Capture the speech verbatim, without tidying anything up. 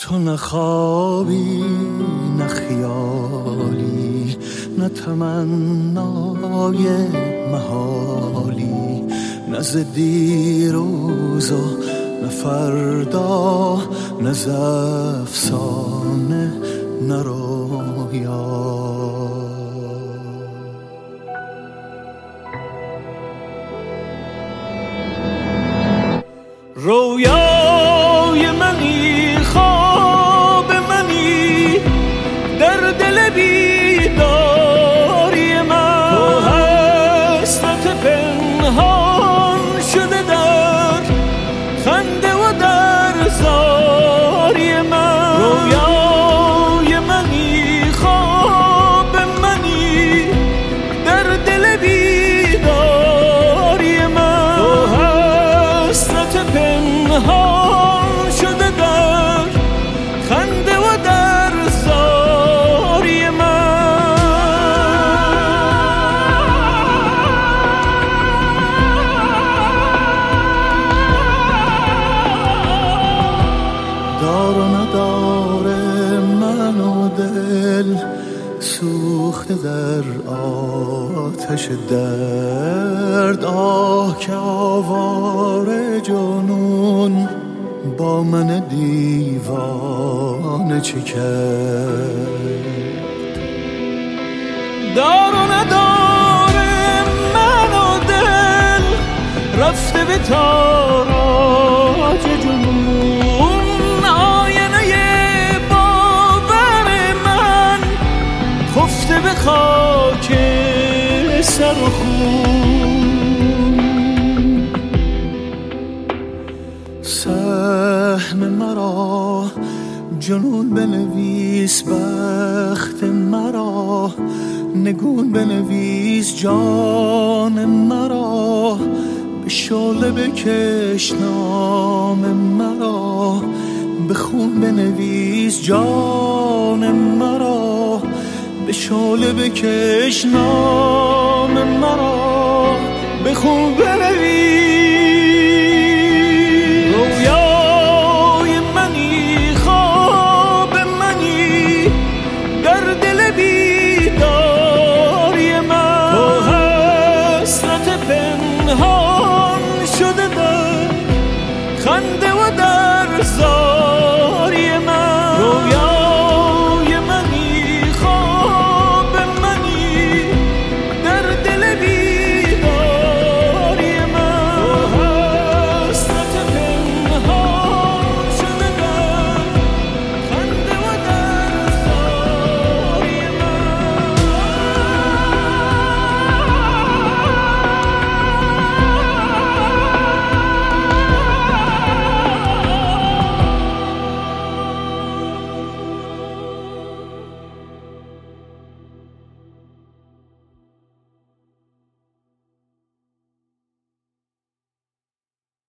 تو نه خوابی نه خیالی، نه تمنای محالی، نه ز دیروز و نه فردا، نه ز افسانه نه رویا. رویای منی، خواب منی، در دل بیداری من تو حسرت پنهان شده در خنده و در زاری من. رویای منی، خواب منی، در دل بیداری من تو حسرت پنهان شده در خنده و در زاری من. دار و نداره من و دل سوخته در آتش درد. آه که آواره جنون با من دیوانه چه کرد. دار و نداره من و دل رفته به تاراج جنون. آینه باور من خفته به خاک سر و خون. سهم مرا جنون بنویس، بخت مرا نگون بنویس، جان مرا به شعله بکش نام مرا، به خون بنویس جان مرا، به شعله بکش نام مرا، به خون بنویس